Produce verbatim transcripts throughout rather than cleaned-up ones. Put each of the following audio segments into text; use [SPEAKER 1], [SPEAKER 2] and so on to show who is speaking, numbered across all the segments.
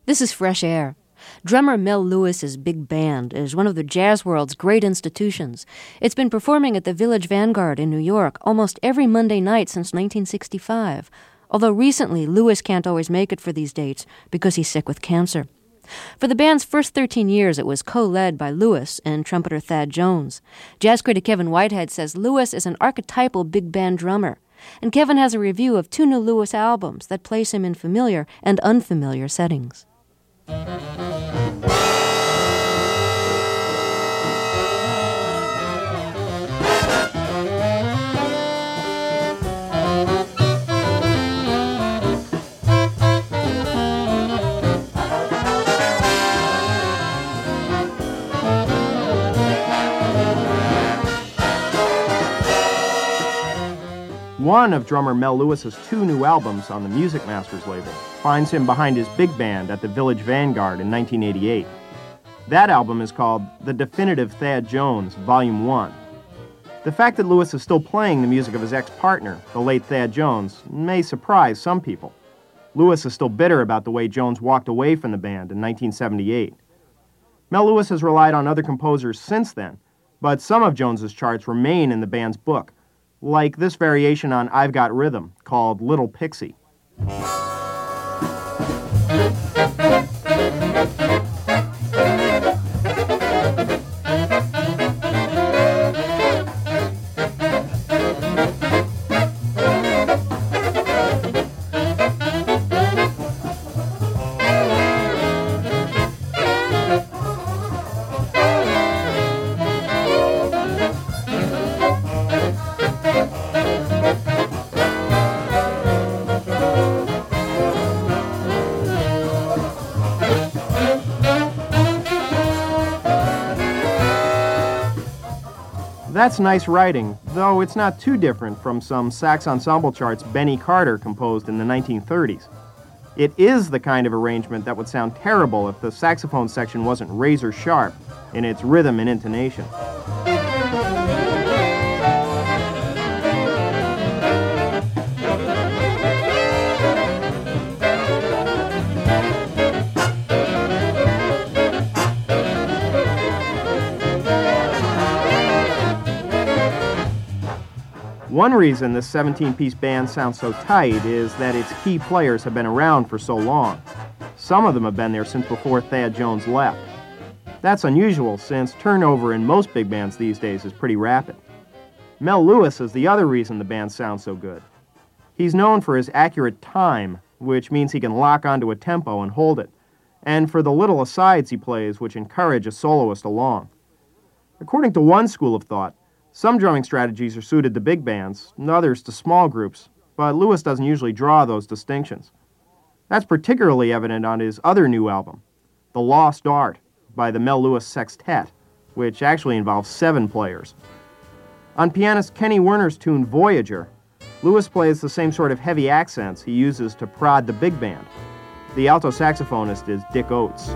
[SPEAKER 1] This is Fresh Air. Drummer Mel Lewis's big band is one of the jazz world's great institutions. It's been performing at the Village Vanguard in New York almost every Monday night since nineteen sixty-five, although recently Lewis can't always make it for these dates because he's sick with cancer. For the band's first thirteen years, it was co-led by Lewis and trumpeter Thad Jones. Jazz critic Kevin Whitehead says Lewis is an archetypal big band drummer. And Kevin has a review of two new Lewis albums that place him in familiar and unfamiliar settings.
[SPEAKER 2] One of drummer Mel Lewis's two new albums on the Music Masters label finds him behind his big band at the Village Vanguard in nineteen eighty-eight. That album is called The Definitive Thad Jones, Volume one. The fact that Lewis is still playing the music of his ex-partner, the late Thad Jones, may surprise some people. Lewis is still bitter about the way Jones walked away from the band in nineteen seventy-eight. Mel Lewis has relied on other composers since then, but some of Jones's charts remain in the band's book, like this variation on I've Got Rhythm, called Little Pixie. That's nice writing, though it's not too different from some sax ensemble charts Benny Carter composed in the nineteen thirties. It is the kind of arrangement that would sound terrible if the saxophone section wasn't razor sharp in its rhythm and intonation. One reason this seventeen-piece band sounds so tight is that its key players have been around for so long. Some of them have been there since before Thad Jones left. That's unusual since turnover in most big bands these days is pretty rapid. Mel Lewis is the other reason the band sounds so good. He's known for his accurate time, which means he can lock onto a tempo and hold it, and for the little asides he plays which encourage a soloist along. According to one school of thought, some drumming strategies are suited to big bands, and others to small groups, but Lewis doesn't usually draw those distinctions. That's particularly evident on his other new album, The Lost Art, by the Mel Lewis Sextet, which actually involves seven players. On pianist Kenny Werner's tune Voyager, Lewis plays the same sort of heavy accents he uses to prod the big band. The alto saxophonist is Dick Oates.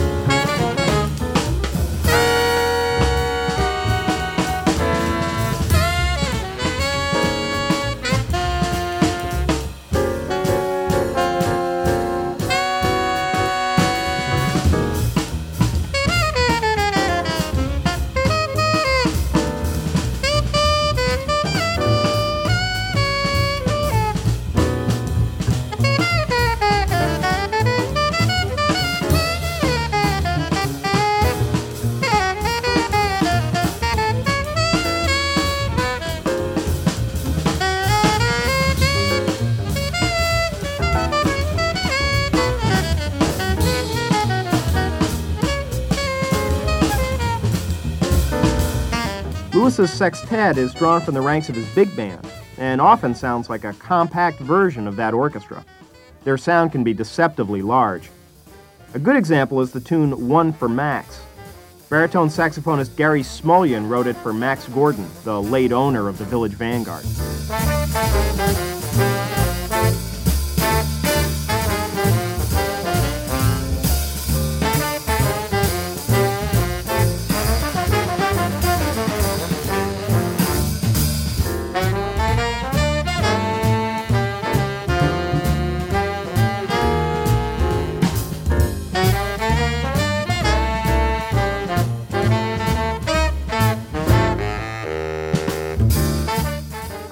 [SPEAKER 2] Lewis's sextet is drawn from the ranks of his big band, and often sounds like a compact version of that orchestra. Their sound can be deceptively large. A good example is the tune One for Max. Baritone saxophonist Gary Smulyan wrote it for Max Gordon, the late owner of the Village Vanguard.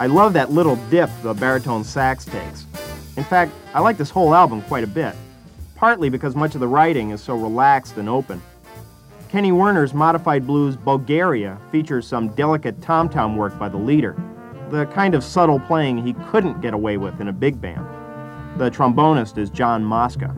[SPEAKER 2] I love that little dip the baritone sax takes. In fact, I like this whole album quite a bit, partly because much of the writing is so relaxed and open. Kenny Werner's modified blues Bulgaria features some delicate tom-tom work by the leader, the kind of subtle playing he couldn't get away with in a big band. The trombonist is John Mosca.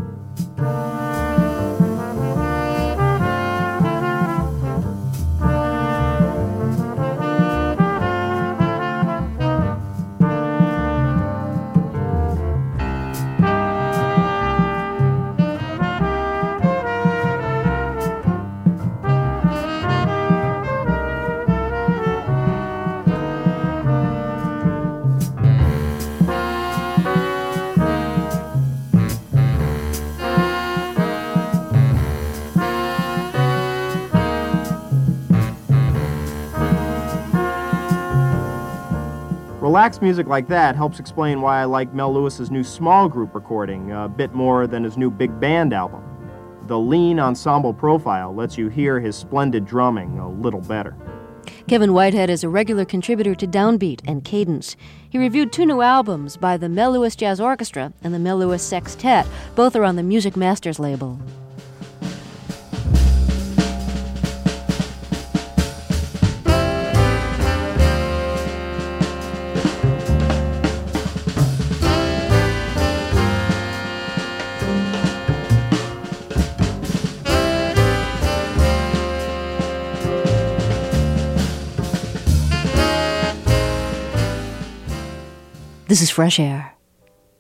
[SPEAKER 2] Relaxed music like that helps explain why I like Mel Lewis's new small group recording a bit more than his new big band album. The lean ensemble profile lets you hear his splendid drumming a little better.
[SPEAKER 1] Kevin Whitehead is a regular contributor to Downbeat and Cadence. He reviewed two new albums by the Mel Lewis Jazz Orchestra and the Mel Lewis Sextet. Both are on the Music Masters label. This is Fresh Air.